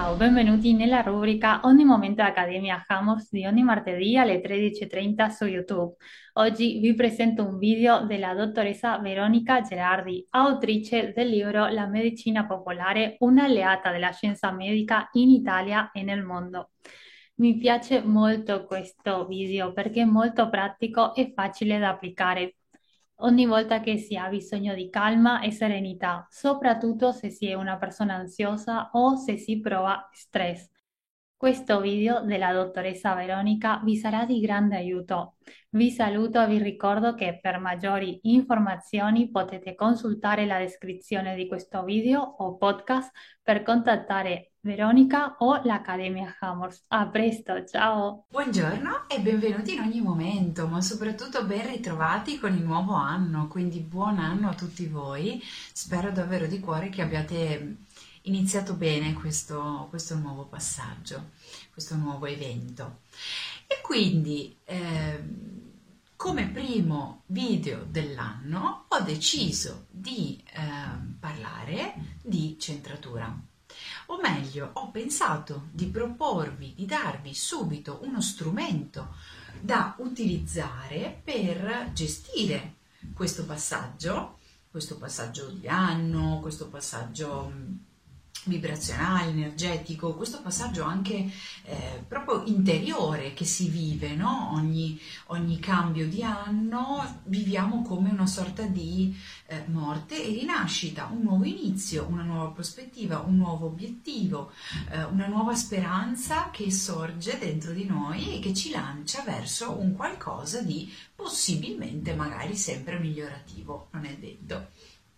Ciao, benvenuti nella rubrica Ogni momento Accademia Hammers di ogni martedì alle 13:30 su YouTube. Oggi vi presento un video della dottoressa Veronica Gerardi, autrice del libro La medicina popolare, un'alleata della scienza medica in Italia e nel mondo. Mi piace molto questo video perché è molto pratico e facile da applicare ogni volta che si ha bisogno di calma e serenità, soprattutto se si è una persona ansiosa o se si prova stress. Questo video della dottoressa Veronica vi sarà di grande aiuto. Vi saluto e vi ricordo che per maggiori informazioni potete consultare la descrizione di questo video o podcast per contattare Veronica o l'Accademia Hammers. A presto, ciao! Buongiorno e benvenuti in ogni momento, ma soprattutto ben ritrovati con il nuovo anno, quindi buon anno a tutti voi. Spero davvero di cuore che abbiate iniziato bene questo nuovo passaggio, questo nuovo evento. E quindi, come primo video dell'anno, ho deciso di parlare di centratura. O meglio, ho pensato di proporvi, di darvi subito uno strumento da utilizzare per gestire questo passaggio di anno, questo passaggio vibrazionale, energetico, questo passaggio anche proprio interiore che si vive, no? Ogni cambio di anno viviamo come una sorta di morte e rinascita, un nuovo inizio, una nuova prospettiva, un nuovo obiettivo, una nuova speranza che sorge dentro di noi e che ci lancia verso un qualcosa di possibilmente magari sempre migliorativo, non è detto.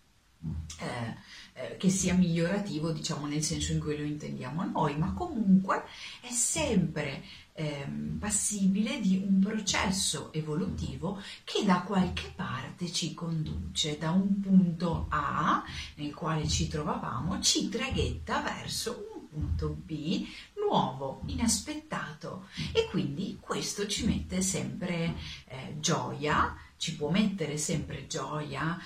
Che sia migliorativo, diciamo, nel senso in cui lo intendiamo noi, ma comunque è sempre passibile di un processo evolutivo che da qualche parte ci conduce, da un punto A nel quale ci trovavamo, ci traghetta verso un punto B nuovo, inaspettato, e quindi questo ci mette sempre gioia, ci può mettere sempre gioia,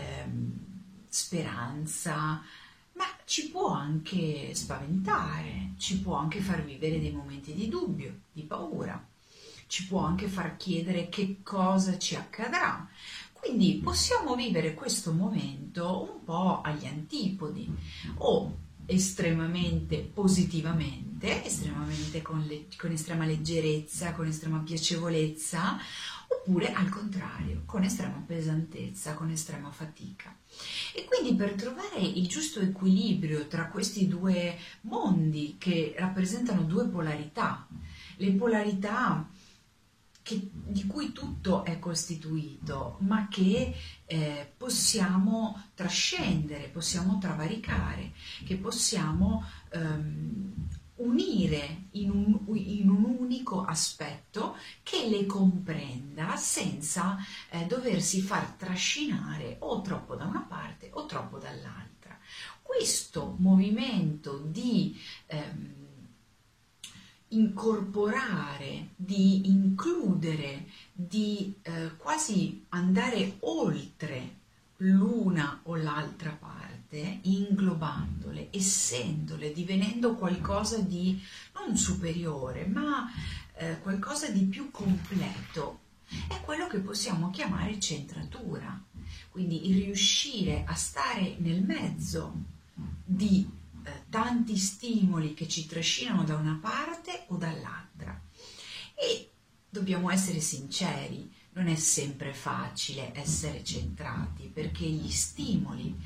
speranza, ma ci può anche spaventare, ci può anche far vivere dei momenti di dubbio, di paura, ci può anche far chiedere che cosa ci accadrà. Quindi possiamo vivere questo momento un po' agli antipodi, o estremamente positivamente, estremamente con estrema leggerezza, con estrema piacevolezza, oppure al contrario, con estrema pesantezza, con estrema fatica. E quindi per trovare il giusto equilibrio tra questi due mondi che rappresentano due polarità, le polarità di cui tutto è costituito, ma che possiamo trascendere, possiamo travalicare, che possiamo unire in un unico aspetto che le comprenda senza doversi far trascinare o troppo da una parte o troppo dall'altra. Questo movimento di incorporare, di includere, di quasi andare oltre l'una o l'altra parte, inglobandole, essendole, divenendo qualcosa di non superiore, ma qualcosa di più completo, è quello che possiamo chiamare centratura. Quindi il riuscire a stare nel mezzo di tanti stimoli che ci trascinano da una parte o dall'altra. E dobbiamo essere sinceri, non è sempre facile essere centrati, perché gli stimoli,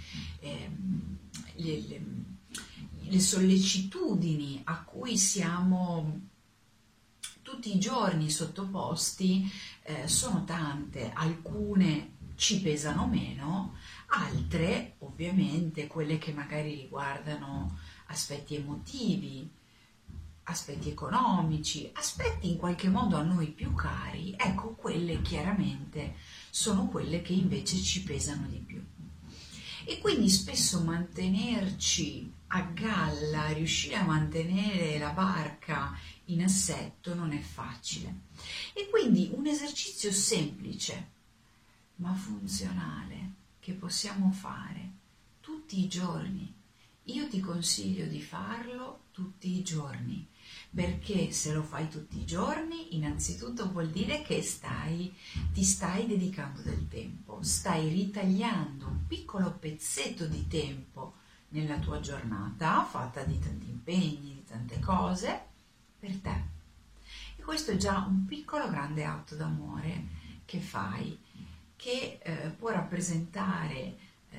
le sollecitudini a cui siamo tutti i giorni sottoposti sono tante, alcune ci pesano meno, altre ovviamente, quelle che magari riguardano aspetti emotivi, aspetti economici, aspetti in qualche modo a noi più cari, ecco, quelle chiaramente sono quelle che invece ci pesano di più. E quindi spesso mantenerci a galla, riuscire a mantenere la barca in assetto non è facile. E quindi un esercizio semplice ma funzionale che possiamo fare tutti i giorni, Io ti consiglio di farlo tutti i giorni, perché se lo fai tutti i giorni, innanzitutto vuol dire che ti stai dedicando del tempo, stai ritagliando un piccolo pezzetto di tempo nella tua giornata, fatta di tanti impegni, di tante cose, per te. E questo è già un piccolo grande atto d'amore che fai, che può rappresentare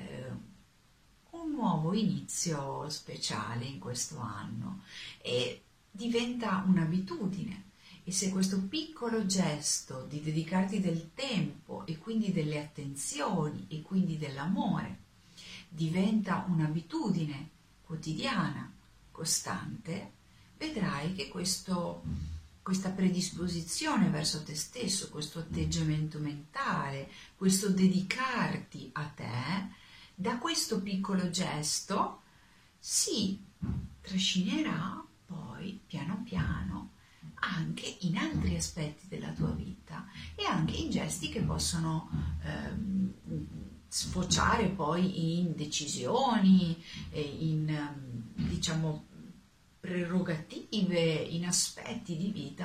un nuovo inizio speciale in questo anno e diventa un'abitudine. E se questo piccolo gesto di dedicarti del tempo e quindi delle attenzioni e quindi dell'amore diventa un'abitudine quotidiana, costante, vedrai che questa predisposizione verso te stesso, questo atteggiamento mentale, questo dedicarti a te, da questo piccolo gesto si trascinerà poi piano piano anche in altri aspetti della tua vita e anche in gesti che possono sfociare poi in decisioni, diciamo prerogative, in aspetti di vita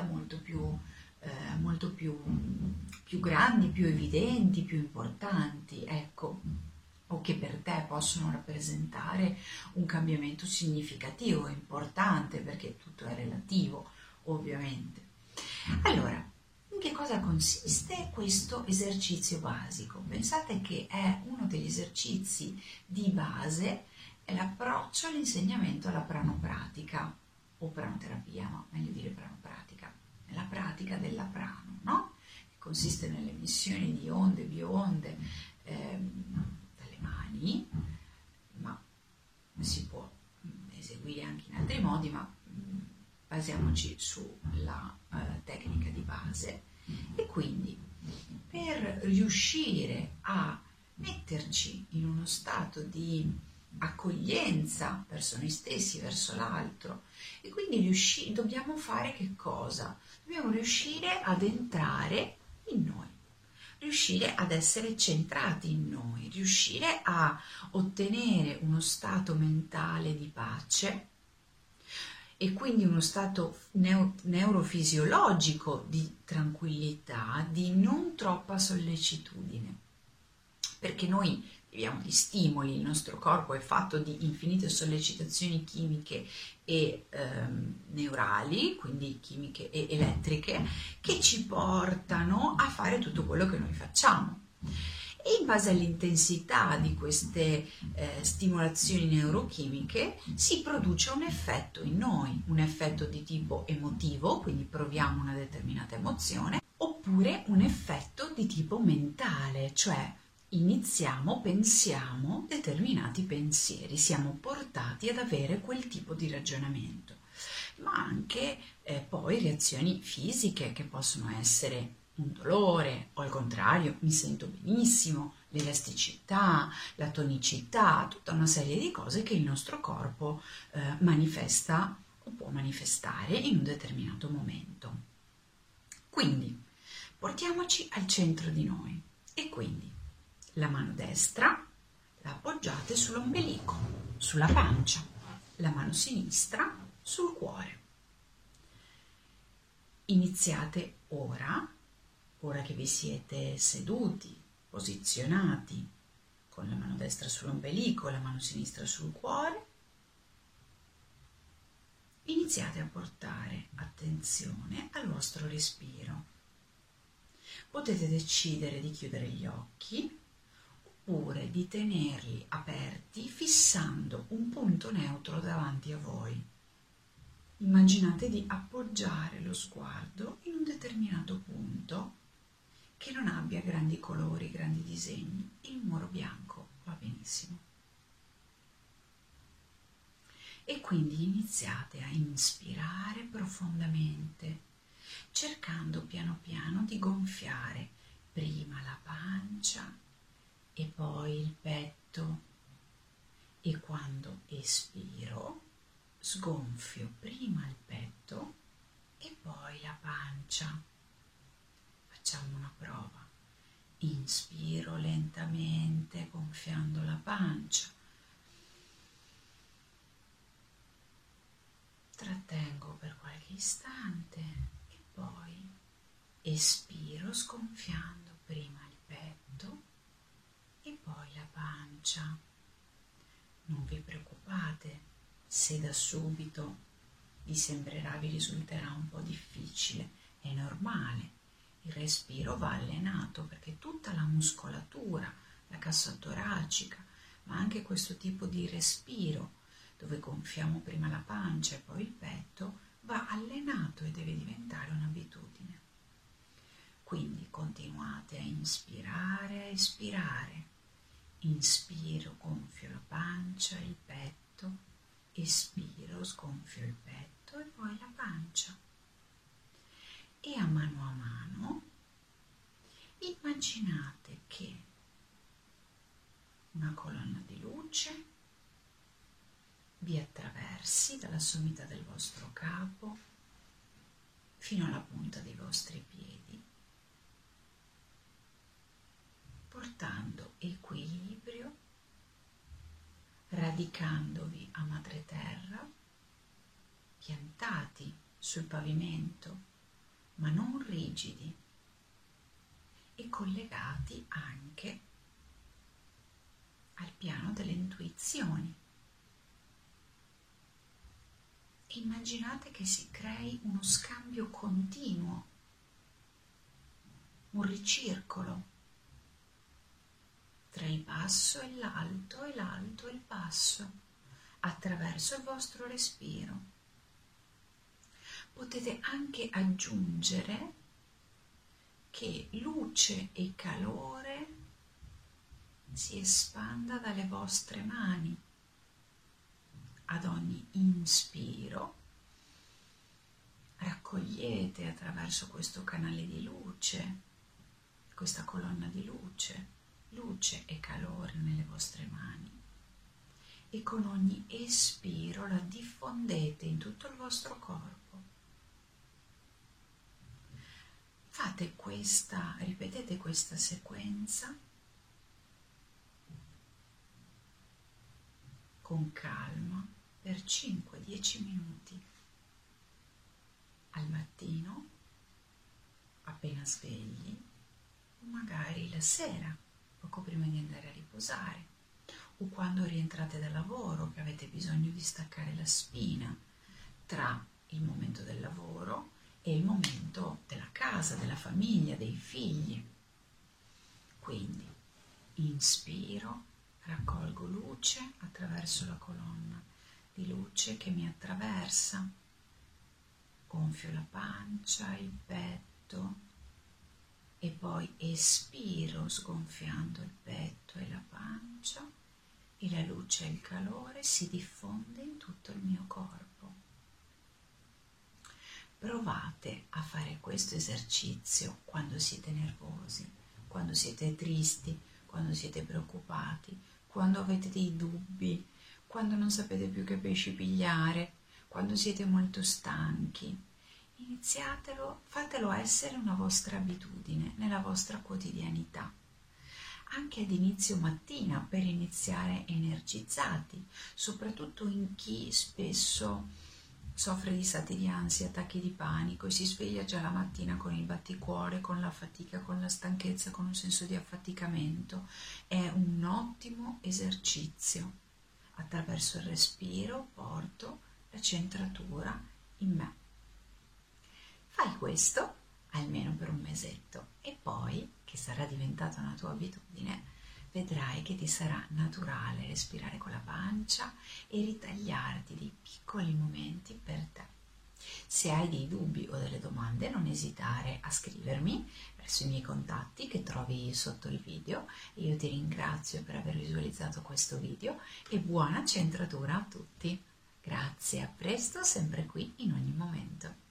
molto più grandi, più evidenti, più importanti, ecco, o che per te possono rappresentare un cambiamento significativo, importante, perché tutto è relativo, ovviamente. Allora, in che cosa consiste questo esercizio basico? Pensate che è uno degli esercizi di base, è l'approccio all'insegnamento alla pranopratica, o pranoterapia, ma meglio dire pranopratica, è la pratica della prano, no? Che consiste nell'emissione di onde, bionde, dalle mani, ma si può eseguire anche in altri modi, ma basiamoci sulla tecnica di base. E quindi per riuscire a metterci in uno stato di accoglienza verso noi stessi, verso l'altro, e quindi dobbiamo fare che cosa? Dobbiamo riuscire ad entrare in noi, riuscire ad essere centrati in noi, riuscire a ottenere uno stato mentale di pace e quindi uno stato neurofisiologico di tranquillità, di non troppa sollecitudine, perché noi viviamo di stimoli, il nostro corpo è fatto di infinite sollecitazioni chimiche e neurali, quindi chimiche e elettriche, che ci portano a fare tutto quello che noi facciamo. E in base all'intensità di queste stimolazioni neurochimiche si produce un effetto in noi, un effetto di tipo emotivo, quindi proviamo una determinata emozione, oppure un effetto di tipo mentale, cioè pensiamo determinati pensieri, siamo portati ad avere quel tipo di ragionamento, ma anche poi reazioni fisiche che possono essere un dolore o al contrario mi sento benissimo, l'elasticità, la tonicità, tutta una serie di cose che il nostro corpo manifesta o può manifestare in un determinato momento. Quindi portiamoci al centro di noi e quindi la mano destra la appoggiate sull'ombelico, sulla pancia, la mano sinistra sul cuore. Iniziate ora che vi siete seduti, posizionati, con la mano destra sull'ombelico e la mano sinistra sul cuore, iniziate a portare attenzione al vostro respiro. Potete decidere di chiudere gli occhi oppure di tenerli aperti fissando un punto neutro davanti a voi. Immaginate di appoggiare lo sguardo in un determinato punto che non abbia grandi colori, grandi disegni. Il muro bianco va benissimo. E quindi iniziate a inspirare profondamente, cercando piano piano di gonfiare prima la pancia e poi il petto, e quando espiro sgonfio prima il petto e poi la pancia. Facciamo una prova. Inspiro lentamente gonfiando la pancia trattengo per qualche istante e poi espiro sgonfiando prima il petto e poi la pancia. Non vi preoccupate se da subito vi risulterà un po' difficile, è normale. Il respiro va allenato perché tutta la muscolatura, la cassa toracica, ma anche questo tipo di respiro dove gonfiamo prima la pancia e poi il petto, va allenato e deve diventare un'abitudine. Quindi continuate a inspirare, a espirare. Inspiro, gonfio la pancia, il petto, espiro, sgonfio il petto e poi la pancia. E a mano immaginate che una colonna di luce vi attraversi dalla sommità del vostro capo fino alla punta dei vostri piedi, portando equilibrio, radicandovi a madreterra, piantati sul pavimento, ma non rigidi, e collegati anche al piano delle intuizioni. Immaginate che si crei uno scambio continuo, un ricircolo tra il basso e l'alto e il basso, attraverso il vostro respiro. Potete anche aggiungere che luce e calore si espanda dalle vostre mani. Ad ogni inspiro raccogliete attraverso questo canale di luce, questa colonna di luce, luce e calore nelle vostre mani, e con ogni espiro la diffondete in tutto il vostro corpo. Ripetete questa sequenza con calma per 5-10 minuti, al mattino, appena svegli, o magari la sera, poco prima di andare a riposare, o quando rientrate dal lavoro che avete bisogno di staccare la spina tra il momento del lavoro e il momento della casa, della famiglia, dei figli. Quindi inspiro, raccolgo luce attraverso la colonna di luce che mi attraversa, gonfio la pancia, il petto e poi espiro sgonfiando il petto e la pancia, e la luce e il calore si diffonde in tutto il mio corpo. Provate a fare questo esercizio quando siete nervosi, quando siete tristi, quando siete preoccupati, quando avete dei dubbi, quando non sapete più che pesci pigliare, quando siete molto stanchi. Iniziatelo, fatelo essere una vostra abitudine nella vostra quotidianità, anche ad inizio mattina, per iniziare energizzati, soprattutto in chi spesso soffre di stati di ansia, attacchi di panico e si sveglia già la mattina con il batticuore, con la fatica, con la stanchezza, con un senso di affaticamento. È un ottimo esercizio. Attraverso il respiro porto la centratura in me. Fai questo almeno per un mesetto e poi, che sarà diventata una tua abitudine, vedrai che ti sarà naturale respirare con la pancia e ritagliarti dei piccoli momenti per te. Se hai dei dubbi o delle domande, non esitare a scrivermi verso i miei contatti che trovi sotto il video. Io ti ringrazio per aver visualizzato questo video e buona centratura a tutti. Grazie, a presto, sempre qui in ogni momento.